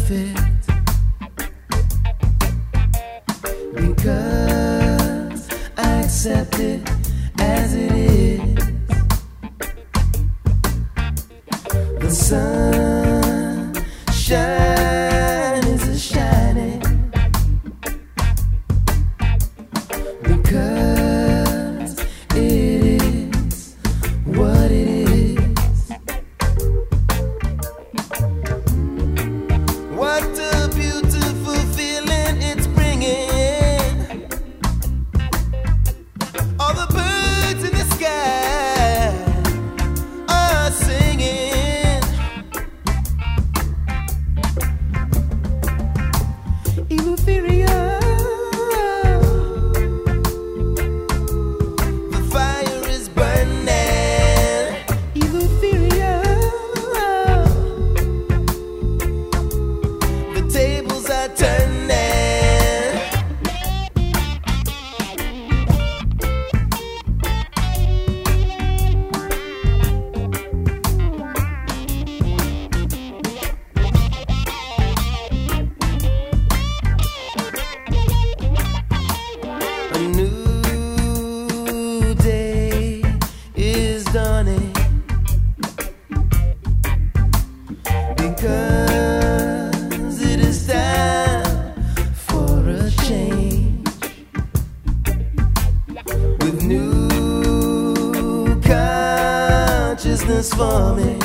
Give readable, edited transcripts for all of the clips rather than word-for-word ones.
perfect, because I accept it as it is. The sun shines is shining because it is what it is. What a beautiful feeling it's bringing. All the birds in the sky are singing. Euphoria. The fire is burning. Euphoria. The tables are turning. A new day is dawning because it is time for a change, with new consciousness forming.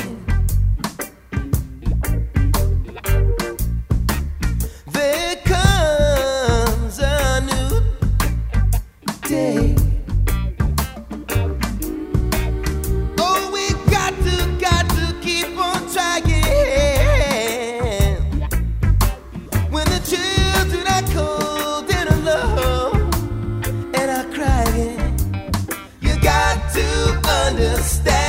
There comes a new day. Oh, we got to keep on trying. When the children are cold and alone and are crying, you got to understand.